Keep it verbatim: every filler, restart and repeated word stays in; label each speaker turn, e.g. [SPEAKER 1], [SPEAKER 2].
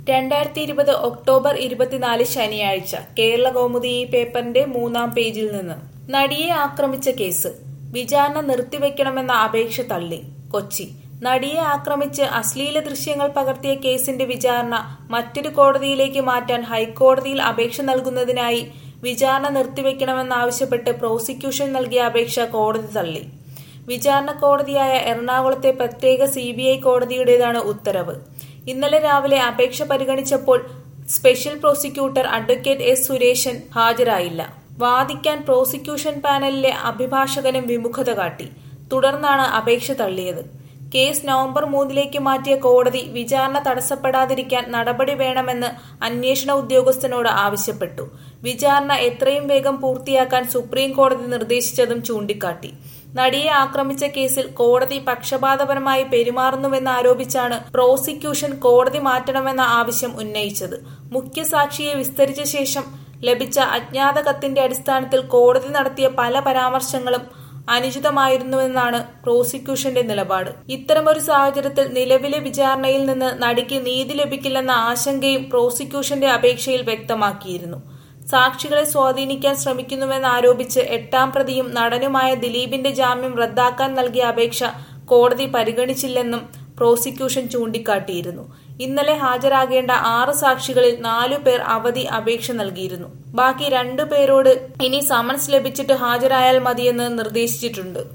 [SPEAKER 1] രണ്ടായിരത്തി ഇരുപത് ഒക്ടോബർ ഇരുപത്തിനാല് ശനിയാഴ്ച കേരള കൗമുദി ഈ പേപ്പറിന്റെ മൂന്നാം പേജിൽ നിന്ന് നടിയെ ആക്രമിച്ച കേസ് വിചാരണ നിർത്തിവെക്കണമെന്ന അപേക്ഷ തള്ളി. കൊച്ചി നടിയെ ആക്രമിച്ച് അശ്ലീല ദൃശ്യങ്ങൾ പകർത്തിയ കേസിന്റെ വിചാരണ മറ്റൊരു കോടതിയിലേക്ക് മാറ്റാൻ ഹൈക്കോടതിയിൽ അപേക്ഷ നൽകുന്നതിനായി വിചാരണ നിർത്തിവെക്കണമെന്നാവശ്യപ്പെട്ട് പ്രോസിക്യൂഷൻ നൽകിയ അപേക്ഷ കോടതി തള്ളി. വിചാരണ കോടതിയായ എറണാകുളത്തെ പ്രത്യേക സി ബി ഐ കോടതിയുടേതാണ് ഉത്തരവ്. ഇന്നലെ രാവിലെ അപേക്ഷ പരിഗണിച്ചപ്പോൾ special prosecutor advocate S Suresan ഹാജരായില്ല. വാദിക്കാൻ പ്രോസിക്യൂഷൻ പാനലിലെ അഭിഭാഷകനും വിമുഖത കാട്ടി. തുടർന്നാണ് അപേക്ഷ തള്ളിയത്. കേസ് നവംബർ മൂന്നിലേക്ക് മാറ്റിയ കോടതി വിചാരണ തടസ്സപ്പെടാതിരിക്കാൻ നടപടി വേണമെന്ന് അന്വേഷണ ഉദ്യോഗസ്ഥനോട് ആവശ്യപ്പെട്ടു. വിചാരണ എത്രയും വേഗം പൂർത്തിയാക്കാൻ സുപ്രീം കോടതി നിർദ്ദേശിച്ചതും ചൂണ്ടിക്കാട്ടി. നടിയെ ആക്രമിച്ച കേസിൽ കോടതി പക്ഷപാതപരമായി പെരുമാറുന്നുവെന്നാരോപിച്ചാണ് പ്രോസിക്യൂഷൻ കോടതി മാറ്റണമെന്ന ആവശ്യം ഉന്നയിച്ചത്. മുഖ്യസാക്ഷിയെ വിസ്തരിച്ച ശേഷം ലഭിച്ച അജ്ഞാത കത്തിന്റെ അടിസ്ഥാനത്തിൽ കോടതി നടത്തിയ പല പരാമർശങ്ങളും അനുചിതമായിരുന്നുവെന്നാണ് പ്രോസിക്യൂഷന്റെ നിലപാട്. ഇത്തരമൊരു സാഹചര്യത്തിൽ നിലവിലെ വിചാരണയിൽ നിന്ന് നടിക്ക് നീതി ലഭിക്കില്ലെന്ന ആശങ്കയും പ്രോസിക്യൂഷന്റെ അപേക്ഷയിൽ വ്യക്തമാക്കിയിരുന്നു. സാക്ഷികളെ സ്വാധീനിക്കാൻ ശ്രമിക്കുന്നുവെന്നാരോപിച്ച് എട്ടാം പ്രതിയും നടനുമായ ദിലീപിന്റെ ജാമ്യം റദ്ദാക്കാൻ നൽകിയ അപേക്ഷ കോടതി പരിഗണിച്ചില്ലെന്നും പ്രോസിക്യൂഷൻ ചൂണ്ടിക്കാട്ടിയിരുന്നു. ഇന്നലെ ഹാജരാകേണ്ട ആറ് സാക്ഷികളിൽ നാലു പേർ അവധി അപേക്ഷ നൽകിയിരുന്നു. ബാക്കി രണ്ടു പേരോട് ഇനി സമൻസ് ലഭിച്ചിട്ട് ഹാജരായാൽ മതിയെന്ന് നിർദ്ദേശിച്ചിട്ടുണ്ട്.